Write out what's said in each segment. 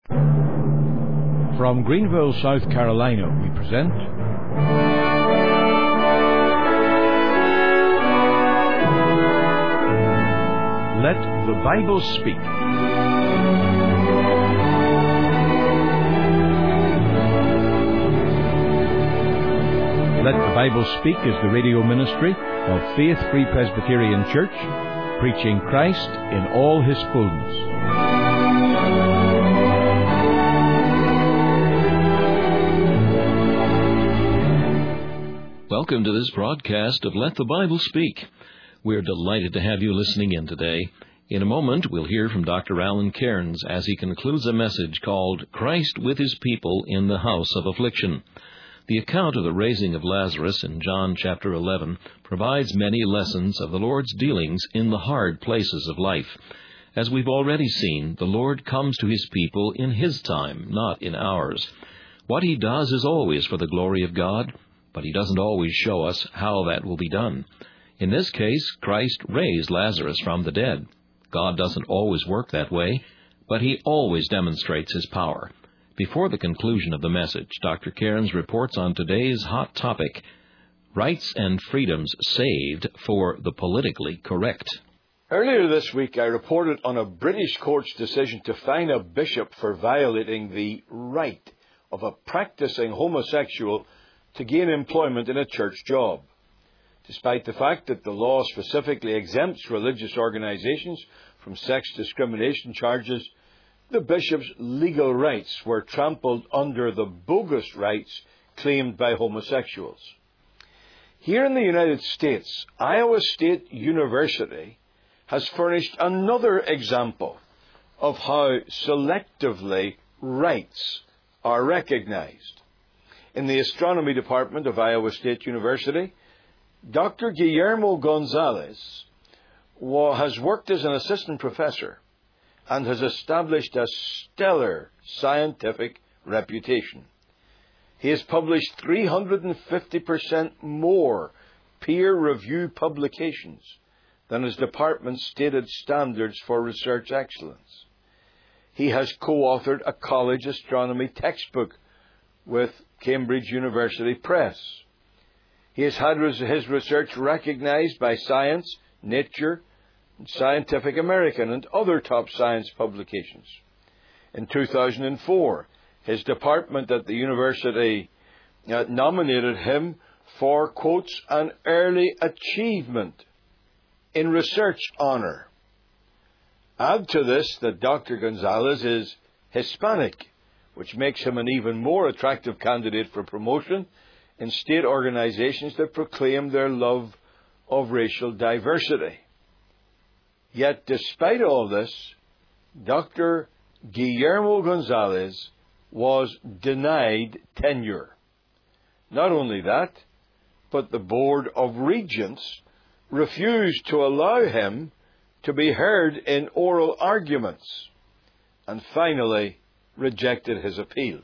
From Greenville, South Carolina, we present Let the Bible Speak. Let the Bible Speak is the radio ministry of Faith Free Presbyterian Church, preaching Christ in all His fullness. Welcome to this broadcast of Let the Bible Speak. We're delighted to have you listening in today. In a moment, we'll hear from Dr. Alan Cairns as he concludes a message called Christ with His People in the House of Affliction. The account of the raising of Lazarus in John chapter 11 provides many lessons of the Lord's dealings in the hard places of life. As we've already seen, the Lord comes to His people in His time, not in ours. What He does is always for the glory of God, but He doesn't always show us how that will be done. In this case, Christ raised Lazarus from the dead. God doesn't always work that way, but He always demonstrates His power. Before the conclusion of the message, Dr. Cairns reports on today's hot topic, Rights and Freedoms Saved for the Politically Correct. Earlier this week, I reported on a British court's decision to fine a bishop for violating the right of a practicing homosexual to gain employment in a church job. Despite the fact that the law specifically exempts religious organizations from sex discrimination charges, the bishop's legal rights were trampled under the bogus rights claimed by homosexuals. Here in the United States, Iowa State University has furnished another example of how selectively rights are recognized. In the astronomy department of Iowa State University, Dr. Guillermo Gonzalez has worked as an assistant professor and has established a stellar scientific reputation. He has published 350% more peer-reviewed publications than his department's stated standards for research excellence. He has co-authored a college astronomy textbook with Cambridge University Press. He has had his research recognized by Science, Nature, Scientific American, and other top science publications. In 2004, his department at the university nominated him for, quotes, an early achievement in research honor. Add to this that Dr. Gonzalez is Hispanic, which makes him an even more attractive candidate for promotion in state organizations that proclaim their love of racial diversity. Yet, despite all this, Dr. Guillermo Gonzalez was denied tenure. Not only that, but the Board of Regents refused to allow him to be heard in oral arguments, and finally rejected his appeal.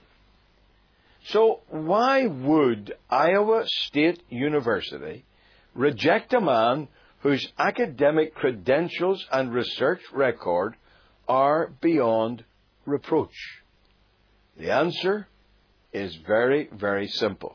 So why would Iowa State University reject a man whose academic credentials and research record are beyond reproach? The answer is very, very simple.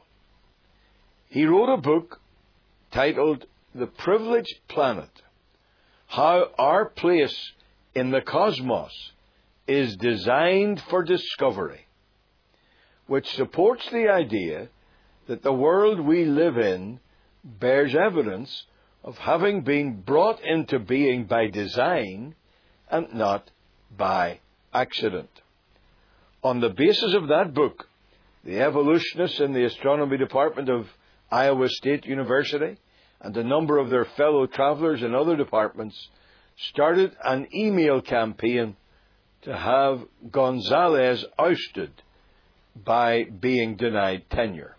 He wrote a book titled The Privileged Planet: How Our Place in the Cosmos is Designed for Discovery, which supports the idea that the world we live in bears evidence of having been brought into being by design and not by accident. On the basis of that book, the evolutionists in the astronomy department of Iowa State University and a number of their fellow travelers in other departments started an email campaign to have Gonzalez ousted by being denied tenure.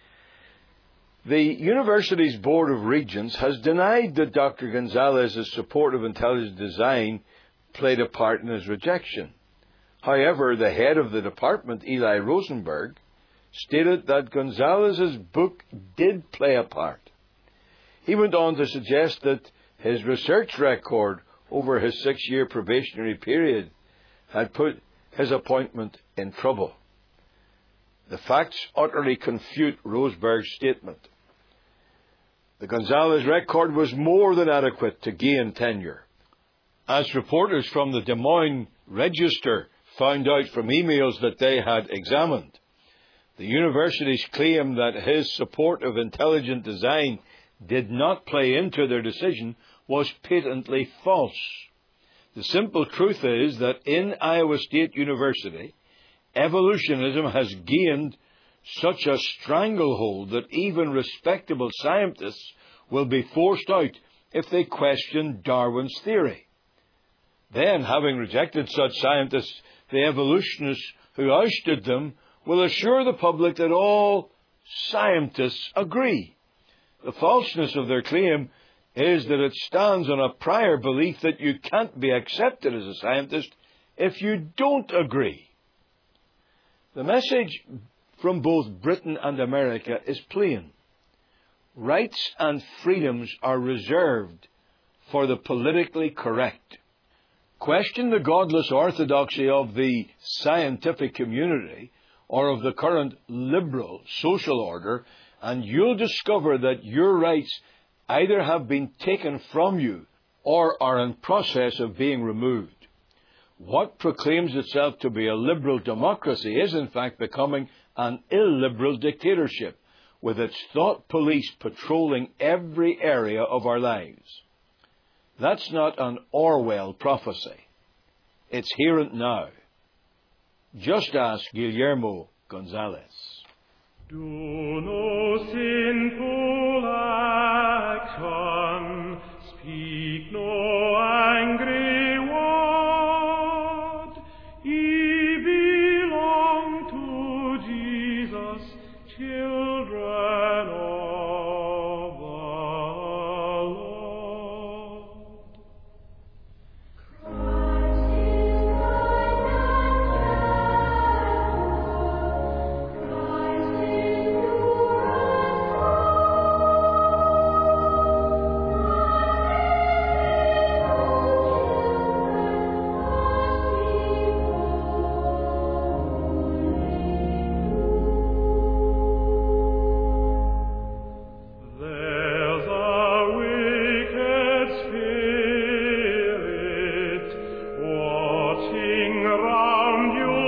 The university's Board of Regents has denied that Dr. Gonzalez's support of intelligent design played a part in his rejection. However, the head of the department, Eli Rosenberg, stated that Gonzalez's book did play a part. He went on to suggest that his research record over his 6-year probationary period had put his appointment in trouble. The facts utterly confute Roseberg's statement. The Gonzales record was more than adequate to gain tenure. As reporters from the Des Moines Register found out from emails that they had examined, the university's claim that his support of intelligent design did not play into their decision was patently false. The simple truth is that in Iowa State University, evolutionism has gained such a stranglehold that even respectable scientists will be forced out if they question Darwin's theory. Then, having rejected such scientists, the evolutionists who ousted them will assure the public that all scientists agree. The falseness of their claim is that it stands on a prior belief that you can't be accepted as a scientist if you don't agree. The message from both Britain and America is plain. Rights and freedoms are reserved for the politically correct. Question the godless orthodoxy of the scientific community or of the current liberal social order, and you'll discover that your rights either have been taken from you or are in process of being removed. What proclaims itself to be a liberal democracy is in fact becoming an illiberal dictatorship, with its thought police patrolling every area of our lives. That's not an Orwell prophecy. It's here and now. Just ask Guillermo Gonzales. Do no sinful action, speak no angry word, ye belong to Jesus, children of the Lord. There's a wicked spirit watching round you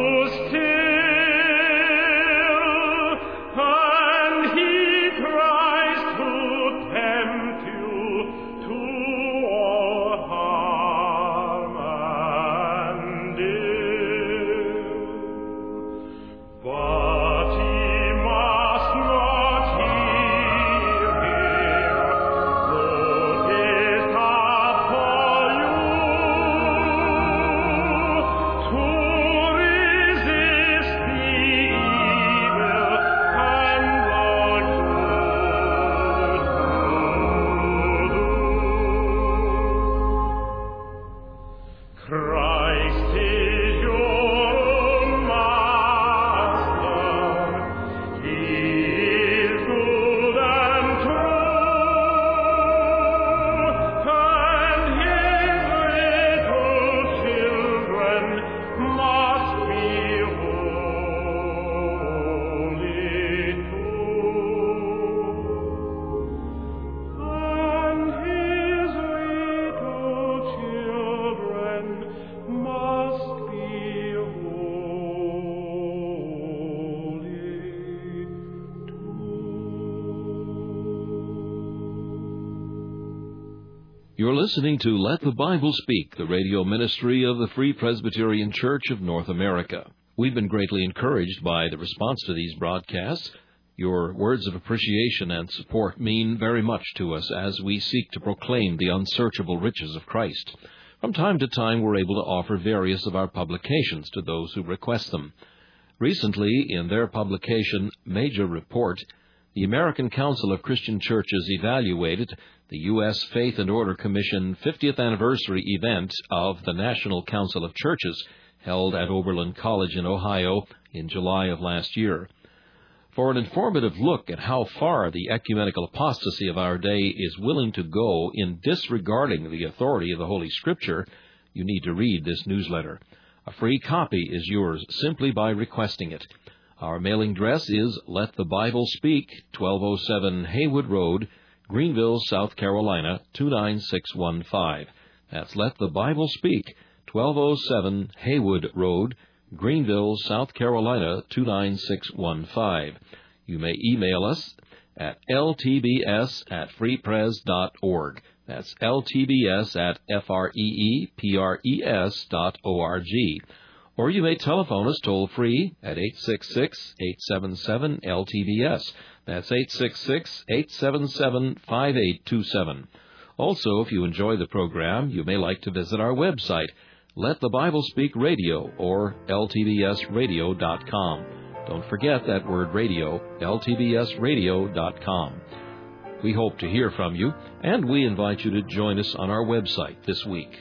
still, and he tries to tempt you to all harm and ill. But ye must not hear him, though his heart for you. To resist the evil and the good. Christ is your master, he is good and true, and his little children must be holy too. And his little children must be holy too. You're listening to Let the Bible Speak, the radio ministry of the Free Presbyterian Church of North America. We've been greatly encouraged by the response to these broadcasts. Your words of appreciation and support mean very much to us as we seek to proclaim the unsearchable riches of Christ. From time to time, we're able to offer various of our publications to those who request them. Recently, in their publication, Major Report, the American Council of Christian Churches evaluated the U.S. Faith and Order Commission 50th anniversary event of the National Council of Churches, held at Oberlin College in Ohio in July of last year. For an informative look at how far the ecumenical apostasy of our day is willing to go in disregarding the authority of the Holy Scripture, you need to read this newsletter. A free copy is yours simply by requesting it. Our mailing address is Let the Bible Speak, 1207 Haywood Road, Greenville, South Carolina, 29615. That's Let the Bible Speak, 1207 Haywood Road, Greenville, South Carolina, 29615. You may email us at ltbs@freepres.org. That's ltbs@freepres.org. Or you may telephone us toll-free at 866-877-LTBS. That's 866-877-5827. Also, if you enjoy the program, you may like to visit our website, Let the Bible Speak Radio, or ltbsradio.com. Don't forget that word radio, ltbsradio.com. We hope to hear from you, and we invite you to join us on our website this week.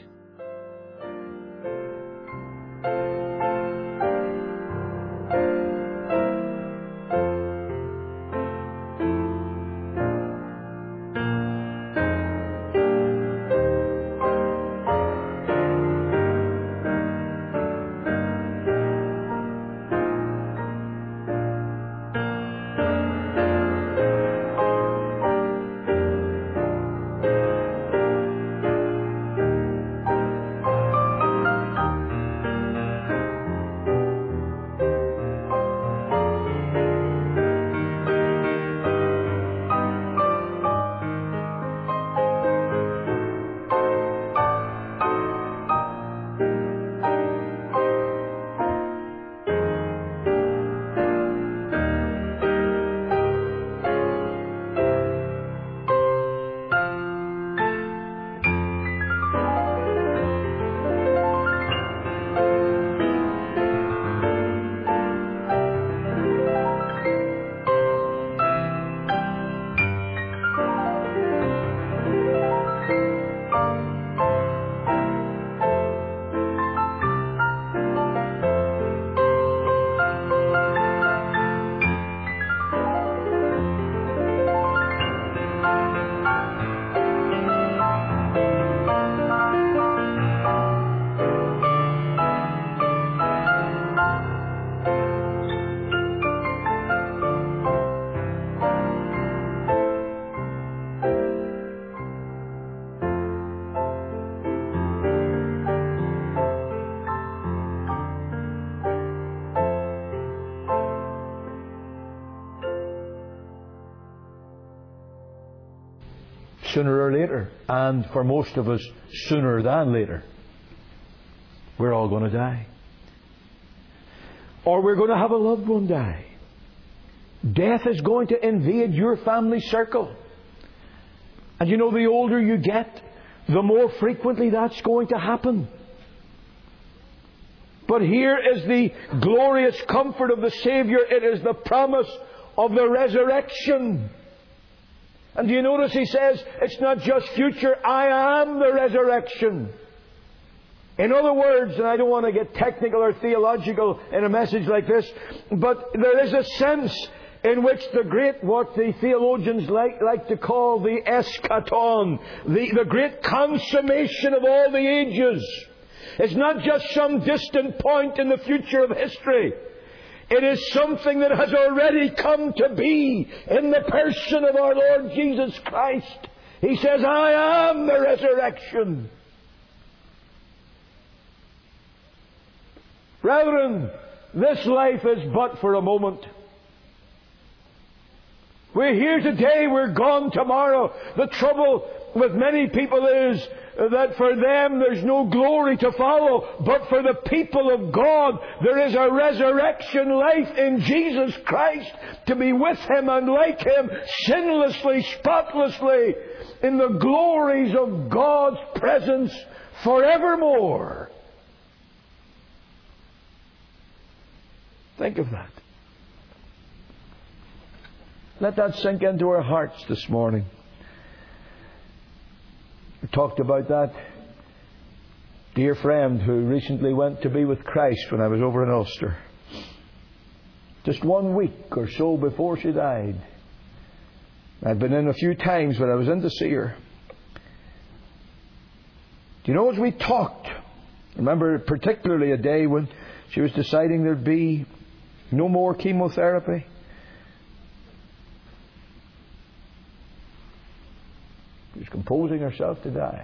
Sooner or later, and for most of us, sooner than later, we're all going to die. Or we're going to have a loved one die. Death is going to invade your family circle. And you know, the older you get, the more frequently that's going to happen. But here is the glorious comfort of the Savior. It is the promise of the resurrection. And do you notice he says, it's not just future, I am the resurrection. In other words, and I don't want to get technical or theological in a message like this, but there is a sense in which what the theologians like to call the eschaton, the great consummation of all the ages. It's not just some distant point in the future of history. It is something that has already come to be in the person of our Lord Jesus Christ. He says, I am the resurrection. Brethren, this life is but for a moment. We're here today, we're gone tomorrow. The trouble with many people is that for them there's no glory to follow. But for the people of God, there is a resurrection life in Jesus Christ, to be with Him and like Him, sinlessly, spotlessly, in the glories of God's presence forevermore. Think of that. Let that sink into our hearts this morning. We talked about that dear friend who recently went to be with Christ when I was over in Ulster. Just 1 week or so before she died. I'd been in a few times when I was in to see her. Do you know, as we talked, Remember particularly a day when she was deciding there'd be no more chemotherapy. She was composing herself to die.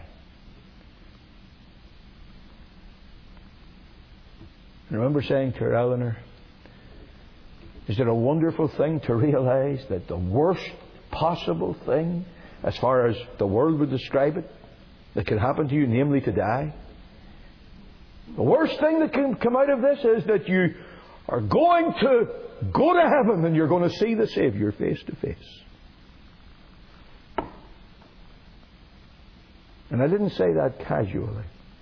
I remember saying to her, Eleanor, is it a wonderful thing to realize that the worst possible thing, as far as the world would describe it, that could happen to you, namely to die? The worst thing that can come out of this is that you are going to go to heaven and you're going to see the Savior face to face. And I didn't say that casually.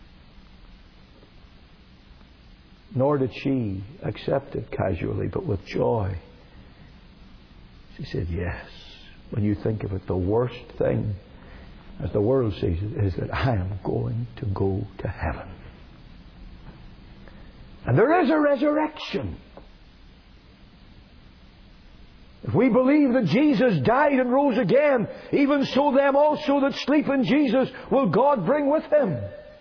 Nor did she accept it casually, but with joy. She said, yes, when you think of it, the worst thing, as the world sees it, is that I am going to go to heaven. And there is a resurrection. If we believe that Jesus died and rose again, even so them also that sleep in Jesus will God bring with Him.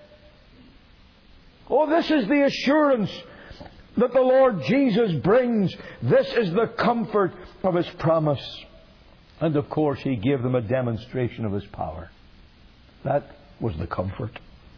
Oh, this is the assurance that the Lord Jesus brings. This is the comfort of His promise. And of course He gave them a demonstration of His power. That was the comfort.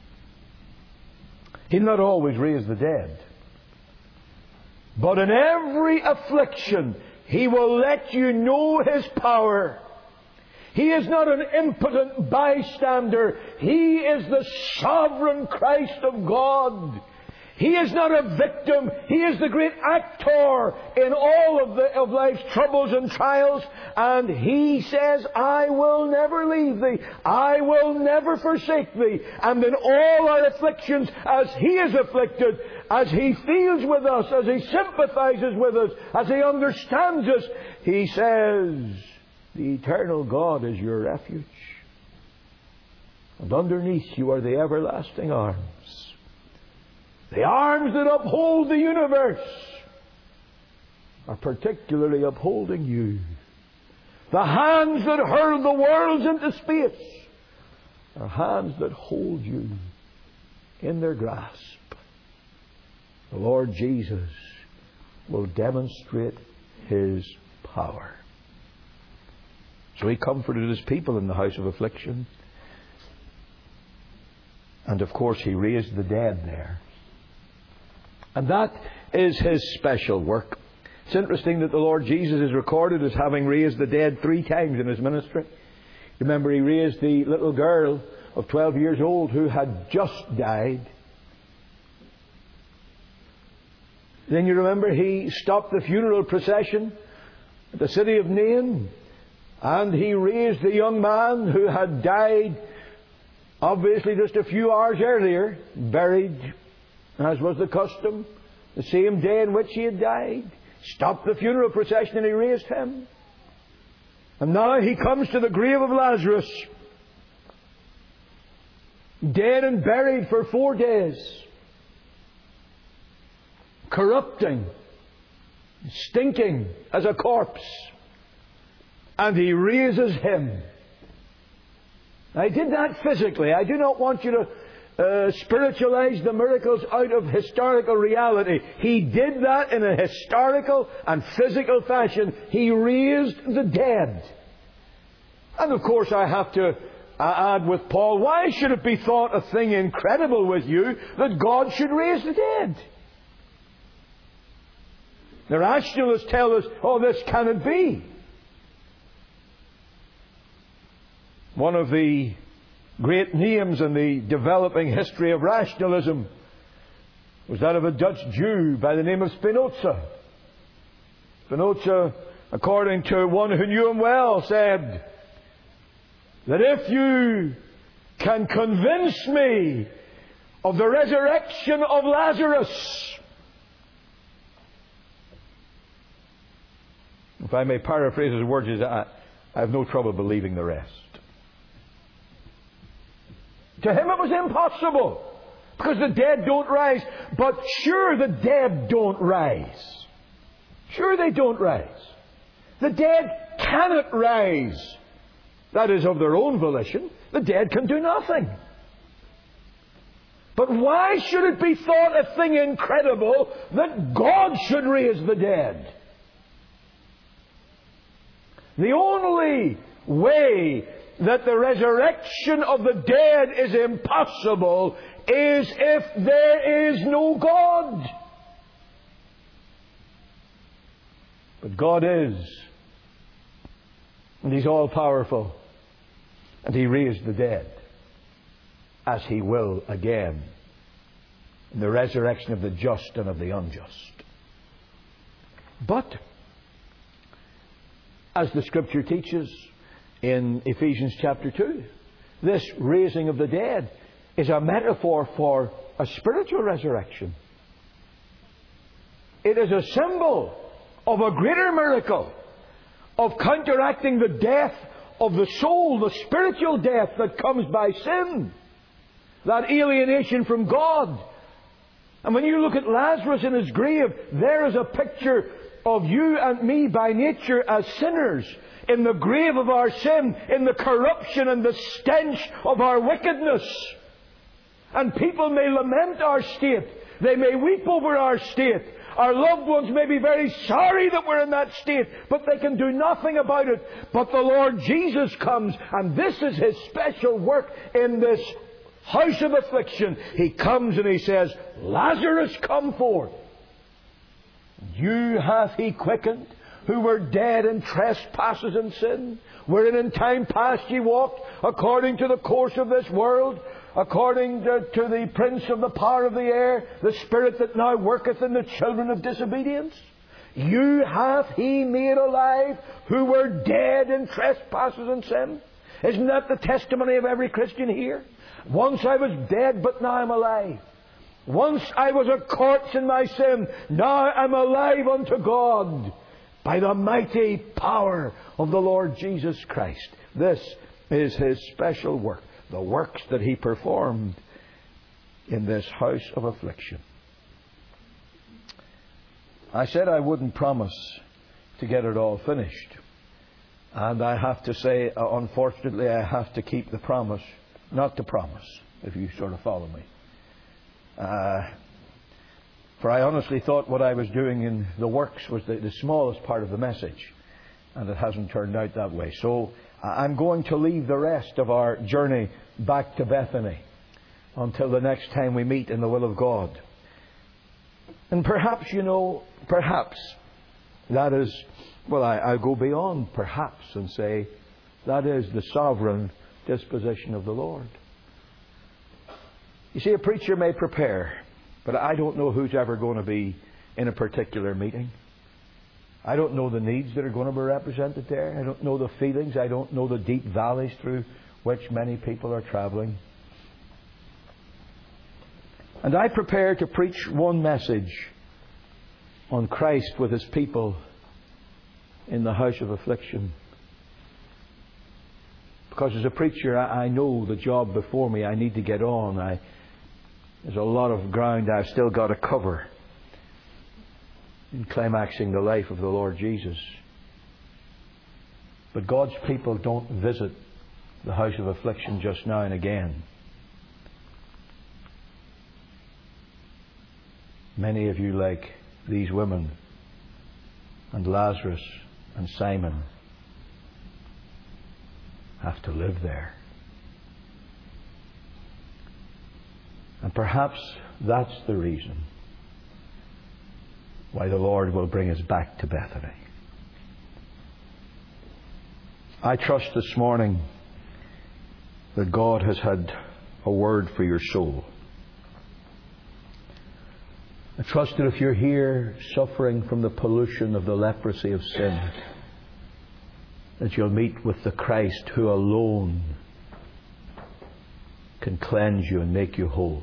He'll not always raise the dead. But in every affliction, He will let you know His power. He is not an impotent bystander. He is the sovereign Christ of God. He is not a victim. He is the great actor in all of life's troubles and trials. And He says, I will never leave thee. I will never forsake thee. And in all our afflictions, as He is afflicted, as He feels with us, as He sympathizes with us, as He understands us, He says, the eternal God is your refuge. And underneath you are the everlasting arms. The arms that uphold the universe are particularly upholding you. The hands that hurl the worlds into space are hands that hold you in their grasp. The Lord Jesus will demonstrate His power. So He comforted His people in the house of affliction. And of course He raised the dead there. And that is His special work. It's interesting that the Lord Jesus is recorded as having raised the dead 3 times in His ministry. Remember, He raised the little girl of 12 years old who had just died. Then you remember He stopped the funeral procession at the city of Nain. And He raised the young man who had died, obviously just a few hours earlier, buried, as was the custom, the same day in which he had died. Stopped the funeral procession and He raised him. And now He comes to the grave of Lazarus, dead and buried for 4 days, corrupting, stinking as a corpse. And He raises him. I did that physically. I do not want you to spiritualize the miracles out of historical reality. He did that in a historical and physical fashion. He raised the dead. And of course I have to add with Paul, why should it be thought a thing incredible with you that God should raise the dead? The rationalists tell us, oh, this cannot be. One of the great names in the developing history of rationalism was that of a Dutch Jew by the name of Spinoza. Spinoza, according to one who knew him well, said that if you can convince me of the resurrection of Lazarus, if I may paraphrase his words, I have no trouble believing the rest. To him it was impossible, because the dead don't rise. But sure, the dead don't rise. Sure, they don't rise. The dead cannot rise. That is, of their own volition. The dead can do nothing. But why should it be thought a thing incredible that God should raise the dead? The only way that the resurrection of the dead is impossible is if there is no God. But God is. And He's all-powerful. And He raised the dead, as He will again in the resurrection of the just and of the unjust. But, as the Scripture teaches in Ephesians chapter 2, this raising of the dead is a metaphor for a spiritual resurrection. It is a symbol of a greater miracle, of counteracting the death of the soul, the spiritual death that comes by sin, that alienation from God. And when you look at Lazarus in his grave, there is a picture of you and me by nature as sinners, in the grave of our sin, in the corruption and the stench of our wickedness. And people may lament our state. They may weep over our state. Our loved ones may be very sorry that we're in that state, but they can do nothing about it. But the Lord Jesus comes, and this is His special work in this house of affliction. He comes and He says, Lazarus, come forth. You hath He quickened, who were dead in trespasses and sin, wherein in time past ye walked, according to the course of this world, according to the prince of the power of the air, the spirit that now worketh in the children of disobedience. You hath He made alive, who were dead in trespasses and sin. Isn't that the testimony of every Christian here? Once I was dead, but now I'm alive. Once I was a corpse in my sin, now I'm alive unto God by the mighty power of the Lord Jesus Christ. This is His special work, the works that He performed in this house of affliction. I said I wouldn't promise to get it all finished. And I have to say, unfortunately, I have to keep the promise not to promise, if you sort of follow me. For I honestly thought what I was doing in the works was the smallest part of the message. And it hasn't turned out that way. So I'm going to leave the rest of our journey back to Bethany until the next time we meet in the will of God. And perhaps, perhaps that is, I'll go beyond perhaps and say that is the sovereign disposition of the Lord. You see, a preacher may prepare, but I don't know who's ever going to be in a particular meeting. I don't know the needs that are going to be represented there. I don't know the feelings. I don't know the deep valleys through which many people are travelling. And I prepare to preach one message on Christ with His people in the house of affliction. Because as a preacher, I know the job before me. I need to get on. There's a lot of ground I've still got to cover in climaxing the life of the Lord Jesus. But God's people don't visit the house of affliction just now and again. Many of you, like these women and Lazarus and Simon, have to live there. And perhaps that's the reason why the Lord will bring us back to Bethany. I trust this morning that God has had a word for your soul. I trust that if you're here suffering from the pollution of the leprosy of sin, that you'll meet with the Christ who alone can cleanse you and make you whole.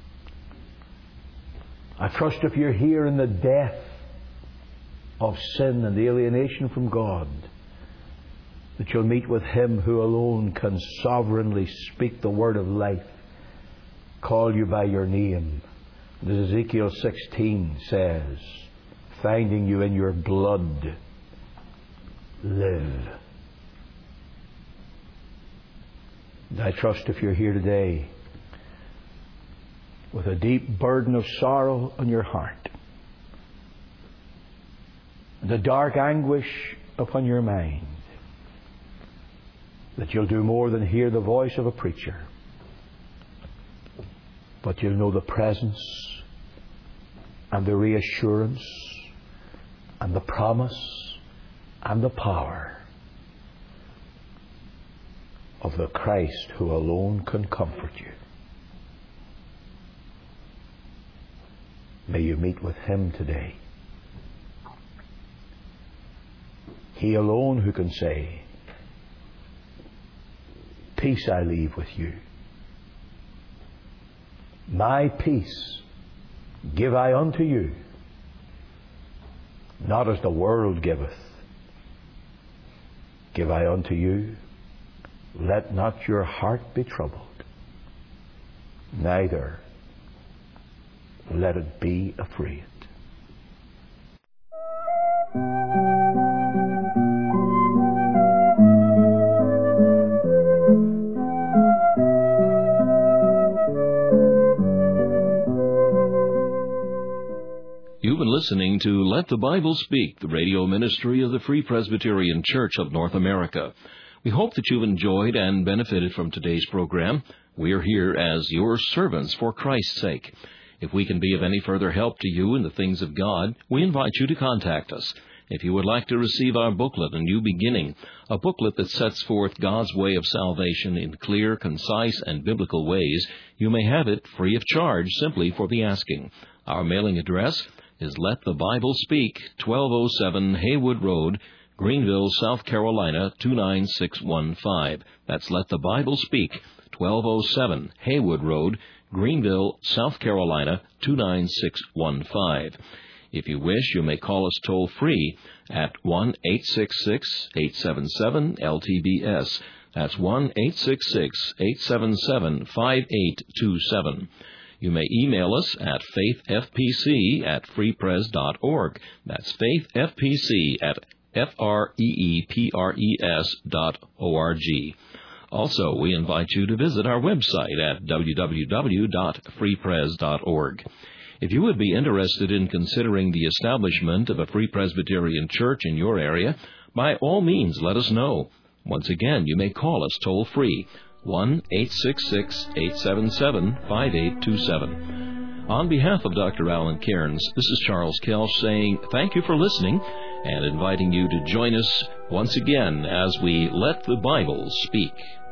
I trust if you're here in the death of sin and the alienation from God, that you'll meet with Him who alone can sovereignly speak the word of life, call you by your name. As Ezekiel 16 says, finding you in your blood, live. And I trust if you're here today with a deep burden of sorrow on your heart, and a dark anguish upon your mind, that you'll do more than hear the voice of a preacher, but you'll know the presence and the reassurance and the promise and the power of the Christ who alone can comfort you. May you meet with Him today. He alone who can say, "Peace I leave with you. My peace give I unto you, not as the world giveth, give I unto you. Let not your heart be troubled, neither let it be afraid." You've been listening to Let the Bible Speak, the radio ministry of the Free Presbyterian Church of North America. We hope that you've enjoyed and benefited from today's program. We are here as your servants for Christ's sake. If we can be of any further help to you in the things of God, we invite you to contact us. If you would like to receive our booklet, A New Beginning, a booklet that sets forth God's way of salvation in clear, concise, and biblical ways, you may have it free of charge simply for the asking. Our mailing address is Let the Bible Speak, 1207 Haywood Road, Greenville, South Carolina, 29615. That's Let the Bible Speak, 1207 Haywood Road, Greenville, South Carolina, 29615. If you wish, you may call us toll-free at 1-866-877-LTBS. That's 1-866-877-5827. You may email us at faithfpc@freepres.org. That's faithfpc@freepres.org. Also, we invite you to visit our website at www.freepres.org. If you would be interested in considering the establishment of a Free Presbyterian church in your area, by all means let us know. Once again, you may call us toll-free, 1-866-877-5827. On behalf of Dr. Alan Cairns, this is Charles Kelch saying thank you for listening and inviting you to join us once again as we let the Bible speak.